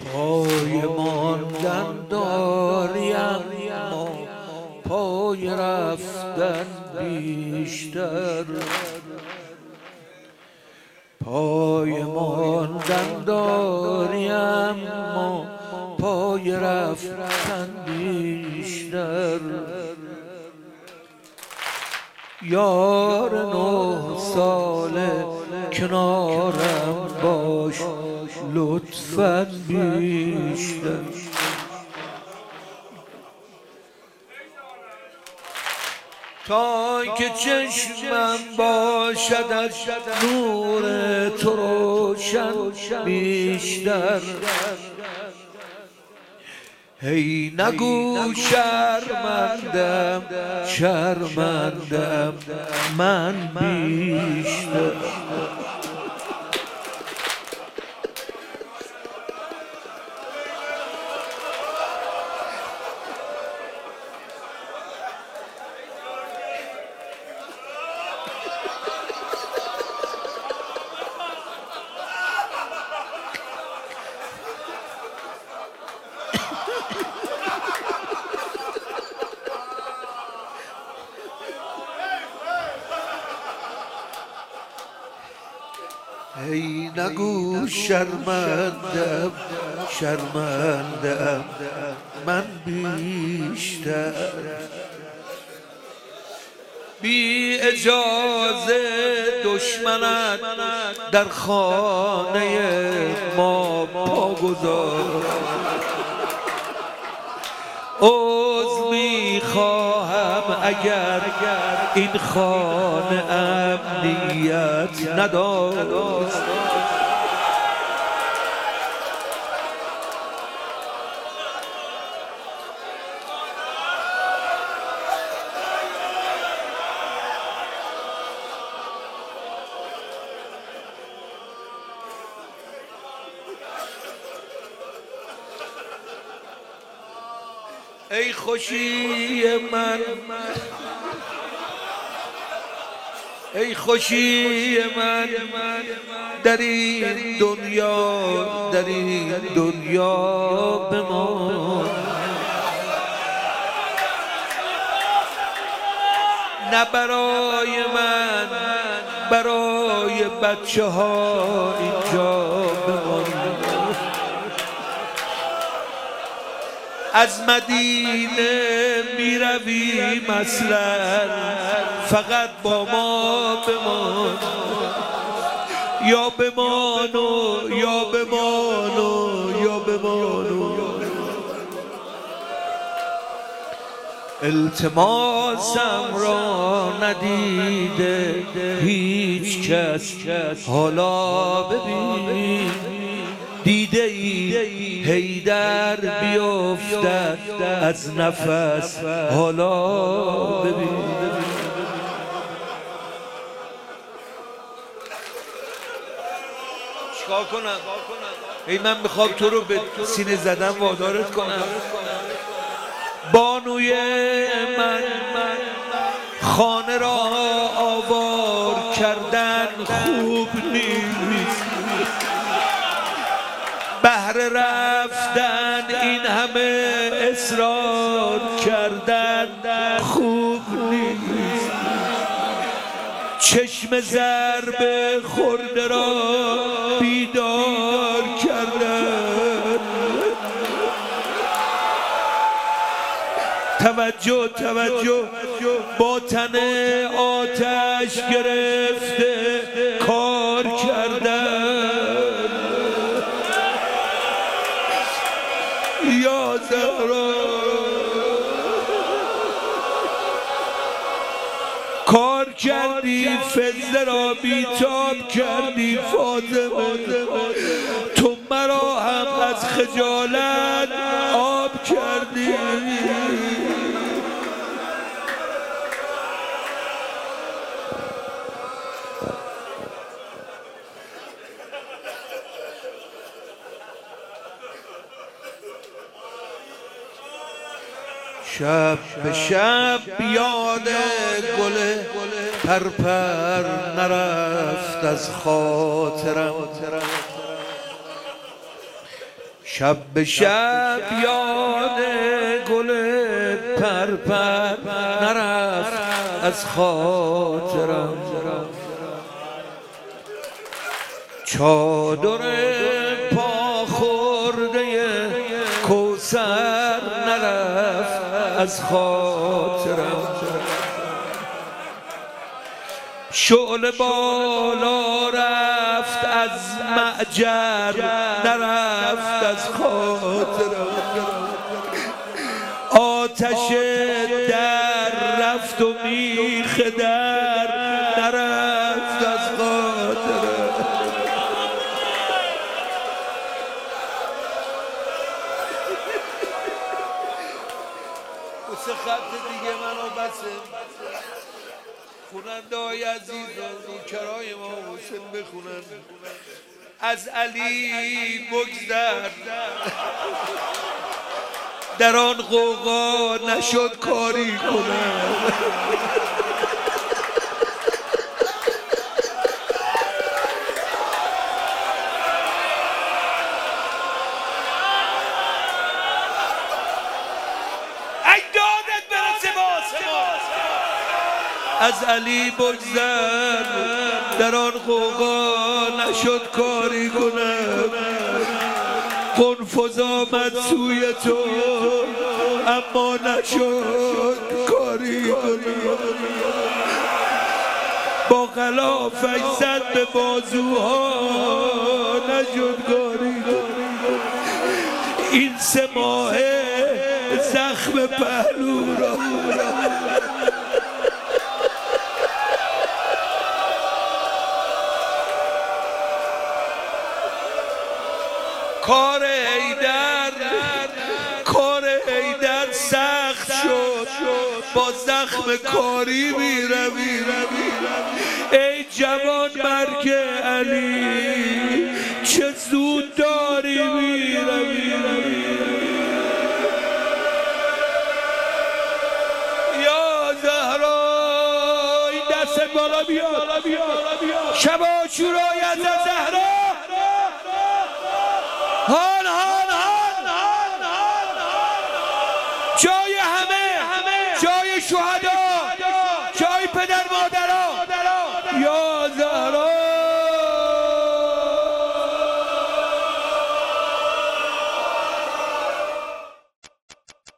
پای ماندن داریم ما پای رفتن بیشتر، پای ماندن داریم ما پای رفتن بیشتر. یار 9 ساله کنارم باش لطفاً بیشتر. تا که چشمم باشد از نور تو روشن بیشتر. هی نگو شرمندم شرمندم من بیشتر. ای نگو شرمندم شرمندم من بیشتر. بی اجازه دشمنت در خانه ما پا گذار. عذر میخواهم اگر این خانه امنیت نداشت. ای خوشی من ای خوشی من در این دنیا بمان. نه برای من برای بچه ها اینجا بمان. از مدینه می رویم اصلا فقط با ما بمان. یا بمانو یا بمانو یا بمانو. التماسم را ندیده هیچ کس حالا ببین. دیده ای حیدر بیفتد از نفس حالا ببین. چیکار کنم؟ ای من میخوام تو رو به سینه زدن وادارت کنم. بانوی من خانه را آوار کردن خوب نیست. بهر رفتن این همه اصرار کردن خوب نیست. چشم ضرب خورده را بیدار کردن. توجه با تن آتش گرفته کار کردن. یا زهرا کار کردی فضه را بیتاب کردی فاطمه. تو مرا هم از خجالت آب کردی. شب به شب یاد گل پرپر نرفت از خاطرم. شب به شب یاد گل پرپر نرفت از خاطرم، چادر پا خورده کوثر نرفت از خاطرم، شعله بالا رفت از معجر نرفت از خاطرم، آتش در رفت و میخ در نرفت از خاطرم. سه خط دیگه منو بسه خوننده های عزیز نوکرای ما حسین بخونن. از علی بگذر در آن غوغا نشد کاری کنم، از علی بگذر در آن غوغا نشد کاری کنم، قنفذ آمد سوی تو اما نشد کاری کنم، با غلافش زد به بازوها نشد کاری کنم، این 3 ماه زخم پهلو را کار حیدر سخت شد، با زخم کاری میروی، ای جوان مرگ علی چه زود داری میروی، یا زهرا این دست بالا بیاد، شب عاشورای از زهرا